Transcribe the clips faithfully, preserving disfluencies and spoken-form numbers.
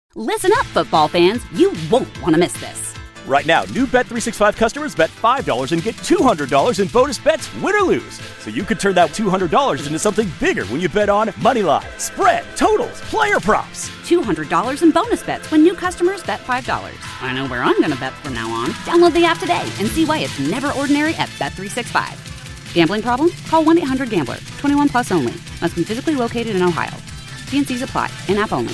Listen up, football fans. You won't want to miss this. Right now, new Bet three sixty-five customers bet five dollars and get two hundred dollars in bonus bets, win or lose. So you could turn that two hundred dollars into something bigger when you bet on moneyline, spread, totals, player props. two hundred dollars in bonus bets when new customers bet five dollars. I know where I'm going to bet from now on. Download the app today and see why it's never ordinary at Bet three sixty-five. Gambling problem? Call one eight hundred gambler. twenty-one plus only. Must be physically located in Ohio. T and C's apply. In-app only.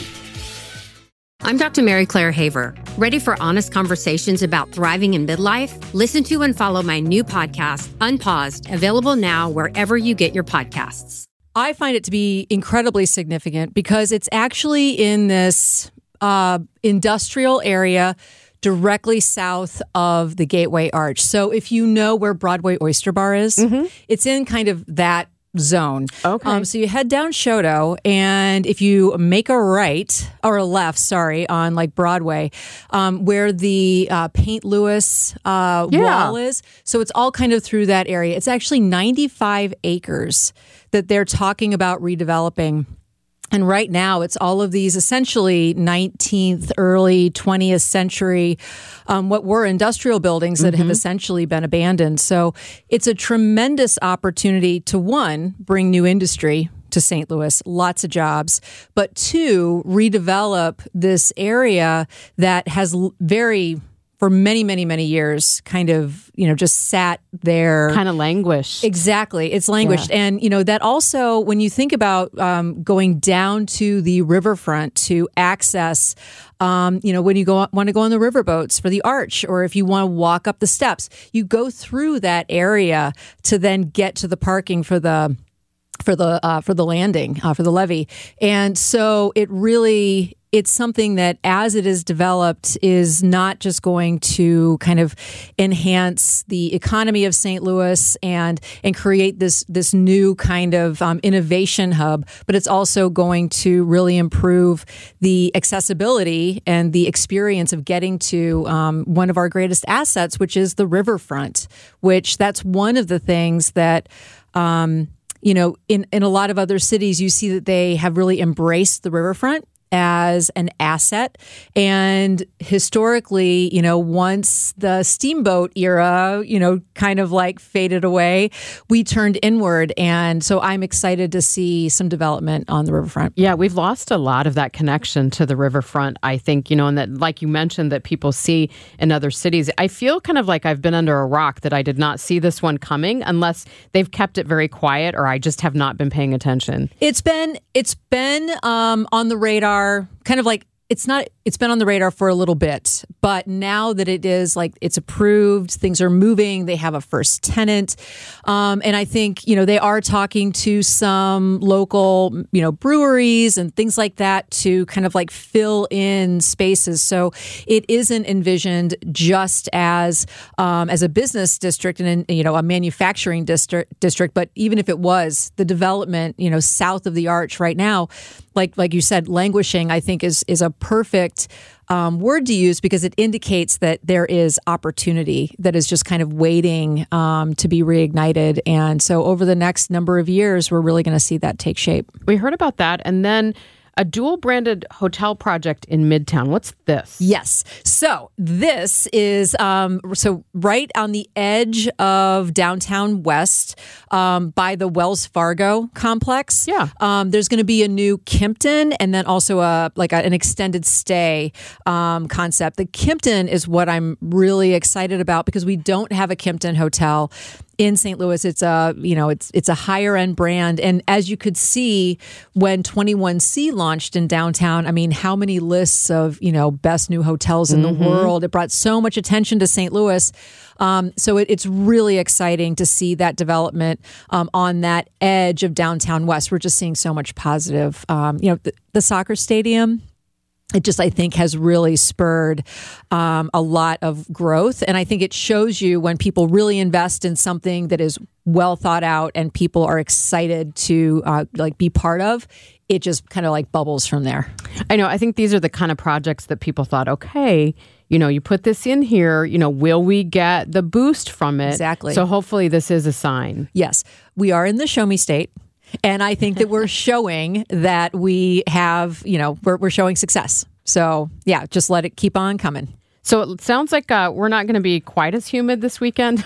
I'm Doctor Mary Claire Haver. Ready for honest conversations about thriving in midlife? Listen to and follow my new podcast, Unpaused, available now wherever you get your podcasts. I find it to be incredibly significant because it's actually in this uh, industrial area directly south of the Gateway Arch. So if you know where Broadway Oyster Bar is, mm-hmm. it's in kind of that zone. Okay. Um, so you head down Choteau, and if you make a right or a left, sorry, on like Broadway, um, where the uh, Paint Lewis uh, yeah. wall is. So it's all kind of through that area. It's actually ninety-five acres that they're talking about redeveloping. And right now, it's all of these essentially nineteenth, early twentieth century, um, what were industrial buildings that mm-hmm. have essentially been abandoned. So it's a tremendous opportunity to, one, bring new industry to Saint Louis, lots of jobs, but two, redevelop this area that has very... for many, many, many years, kind of, you know, just sat there. Kind of languished. Exactly. It's languished. Yeah. And, you know, that also, when you think about um, going down to the riverfront to access, um, you know, when you go want to go on the riverboats for the arch, or if you want to walk up the steps, you go through that area to then get to the parking for the for the uh, for the landing, uh, for the levee. And so it really... it's something that, as it is developed, is not just going to kind of enhance the economy of Saint Louis and and create this this new kind of um, innovation hub, but it's also going to really improve the accessibility and the experience of getting to um, one of our greatest assets, which is the riverfront. Which that's one of the things that. Um, you know, in, in a lot of other cities, you see that they have really embraced the riverfront as an asset. And historically, you know, once the steamboat era, you know, kind of like faded away, we turned inward. And so I'm excited to see some development on the riverfront. Yeah, we've lost a lot of that connection to the riverfront, I think, you know, and that, like you mentioned, that people see in other cities. I feel kind of like I've been under a rock that I did not see this one coming unless they've kept it very quiet or I just have not been paying attention. It's been, it's been um, on the radar. Kind of like it's not it's been on the radar for a little bit, but now that it is like it's approved, things are moving, they have a first tenant. Um, and I think, you know, they are talking to some local, you know, breweries and things like that to kind of like fill in spaces. So it isn't envisioned just as um, as a business district and, you know, a manufacturing district district. But even if it was, the development, you know, south of the Arch right now, like like you said, languishing, I think is is a perfect um, word to use because it indicates that there is opportunity that is just kind of waiting um, to be reignited. And so over the next number of years, we're really going to see that take shape. We heard about that. And then a dual-branded hotel project in Midtown. What's this? Yes. So this is um, so right on the edge of downtown West um, by the Wells Fargo complex. Yeah. Um, there's going to be a new Kimpton and then also a like a, an extended stay um, concept. The Kimpton is what I'm really excited about because we don't have a Kimpton hotel in Saint Louis. It's a, you know, it's it's a higher end brand. And as you could see when twenty-one C launched in downtown, I mean, how many lists of, you know, best new hotels in mm-hmm. the world? It brought so much attention to Saint Louis. Um, so it, it's really exciting to see that development um, on that edge of downtown West. We're just seeing so much positive, um, you know, the, the soccer stadium. It just, I think, has really spurred um, a lot of growth. And I think it shows you when people really invest in something that is well thought out and people are excited to uh, like be part of, it just kind of like bubbles from there. I know. I think these are the kind of projects that people thought, okay, you know, you put this in here, you know, will we get the boost from it? Exactly. So hopefully this is a sign. Yes. We are in the show me state. And I think that we're showing that we have, you know, we're, we're showing success. So yeah, just let it keep on coming. So it sounds like uh, we're not going to be quite as humid this weekend,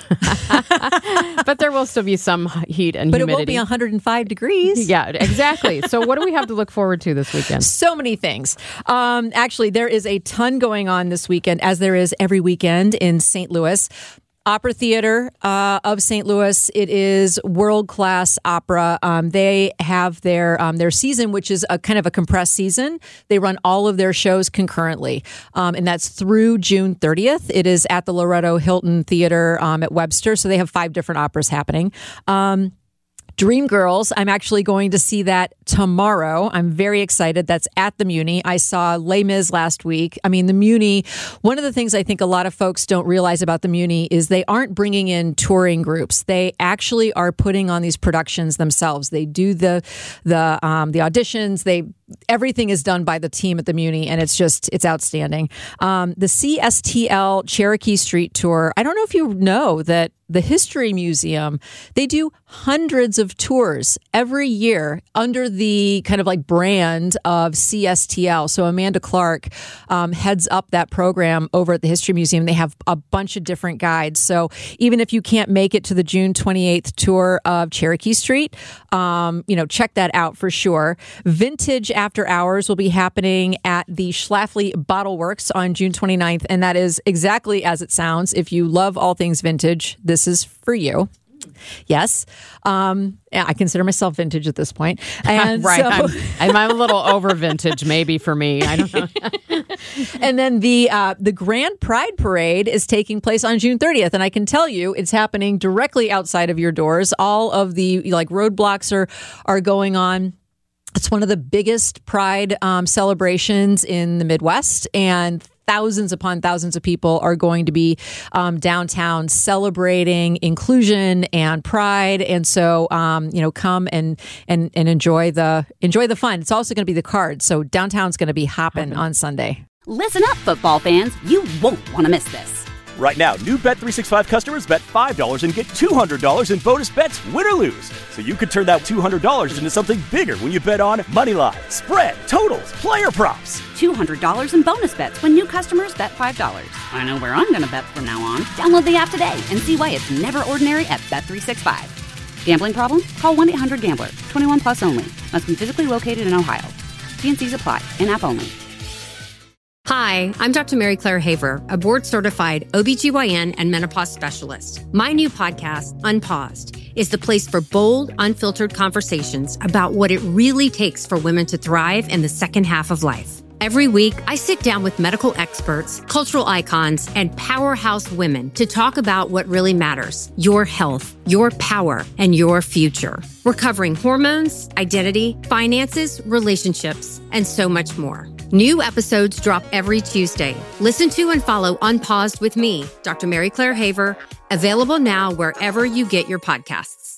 but there will still be some heat and but humidity. But it won't be one hundred five degrees. Yeah, exactly. So what do we have to look forward to this weekend? So many things. Um, actually, there is a ton going on this weekend, as there is every weekend in Saint Louis. Opera Theater uh, of Saint Louis. It is world-class opera. Um, they have their um, their season, which is a kind of a compressed season. They run all of their shows concurrently, um, and that's through June thirtieth. It is at the Loretto Hilton Theater um, at Webster, so they have five different operas happening. Um, Dreamgirls, I'm actually going to see that tomorrow. I'm very excited. That's at the Muni. I saw Les Mis last week. I mean, the Muni, one of the things I think a lot of folks don't realize about the Muni is they aren't bringing in touring groups. They actually are putting on these productions themselves. They do the the um, the auditions. They everything is done by the team at the Muni, and it's just, it's outstanding. Um, the C S T L Cherokee Street Tour, I don't know if you know that the History Museum, they do hundreds of tours every year under the kind of like brand of C S T L. So Amanda Clark um, heads up that program over at the History Museum. They have a bunch of different guides. So even if you can't make it to the June twenty-eighth tour of Cherokee Street, um, you know, check that out for sure. Vintage After Hours will be happening at the Schlafly Bottle Works on June twenty-ninth. And that is exactly as it sounds. If you love all things vintage, this is for you. Yes. Um, I consider myself vintage at this point. And right. So, I'm, I'm a little over vintage maybe for me. I don't know. And then the uh, the Grand Pride Parade is taking place on June thirtieth. And I can tell you it's happening directly outside of your doors. All of the like roadblocks are are going on. It's one of the biggest pride um, celebrations in the Midwest, and thousands upon thousands of people are going to be um, downtown celebrating inclusion and pride. And so, um, you know, come and and and enjoy the enjoy the fun. It's also going to be the card. So downtown's going to be hopping on Sunday. Listen up, football fans. You won't want to miss this. Right now, new Bet three sixty-five customers bet five dollars and get two hundred dollars in bonus bets, win or lose. So you could turn that two hundred dollars into something bigger when you bet on moneyline, spread, totals, player props. two hundred dollars in bonus bets when new customers bet five dollars. I know where I'm going to bet from now on. Download the app today and see why it's never ordinary at Bet three sixty-five. Gambling problem? Call one eight hundred gambler. twenty-one plus only. Must be physically located in Ohio. T and C's apply. In-app only. Hi, I'm Doctor Mary Claire Haver, a board-certified O B G Y N and menopause specialist. My new podcast, Unpaused, is the place for bold, unfiltered conversations about what it really takes for women to thrive in the second half of life. Every week, I sit down with medical experts, cultural icons, and powerhouse women to talk about what really matters: your health, your power, and your future. We're covering hormones, identity, finances, relationships, and so much more. New episodes drop every Tuesday. Listen to and follow Unpaused with me, Doctor Mary Claire Haver, available now wherever you get your podcasts.